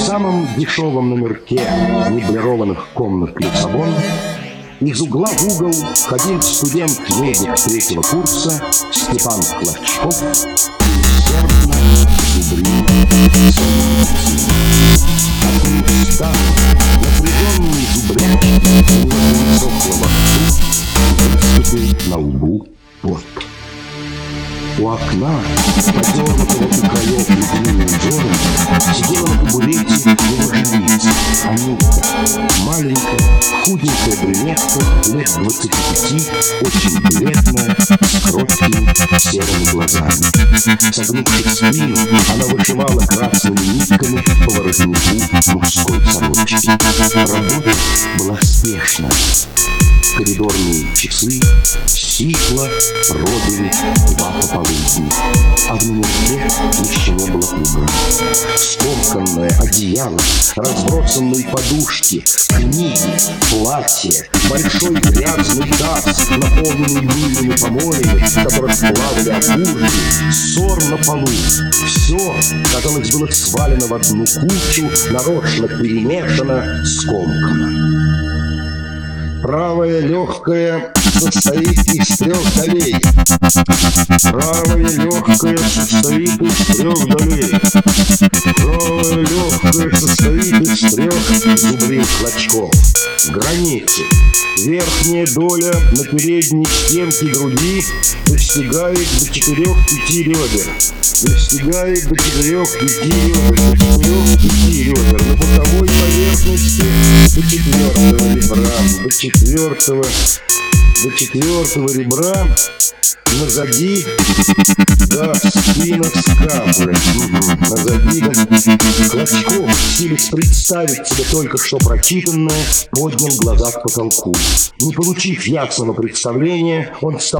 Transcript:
самом дешевом номерке меблированных комнат Лиссабона из угла в угол ходил студент-медик третьего курса Степан Клочков и усердно зубрил свою медицину. От уста напряженный зубряч у него пересохло во рту, выступил на лбу пот. У окна, подернутого у краев ледяными узорами, сидела на табурете его женица, Анюта, маленькая, худенькая брюнетка, лет 25, очень бледная, с кроткими серыми глазами. Согнувшись спину, она вышивала красными нитками по воротнику мужской сорочки. Работа была спешная. Коридорные часы сипло пробили 2 пополудни, а в номерке еще не было убрано. Скомканное одеяло, разбросанные подушки, книги, платье, большой грязный таз, наполненный мыльными помоями, которые плавали окурки, ссор на полу. Все, казалось, было свалено в одну кучу, нарочно перемешано, скомкано. Правое легкое состоит из 3 долей. Правое легкое состоит из 3 долей. Правое легкое состоит из 3, зубрил Клочков. Границы. Верхняя доля на передней стенке груди достигает до 4-5 ребер. Достигает до 4-5 ребер. До 4-5 ребер. На боковой поверхности до 4-го ребра. До 4-го ребра. Назади, да, спина скапля. Назади, Клочков, силясь представить себе только что прочитанное, поднял глаза к потолку. Не получив ясного представления, он стал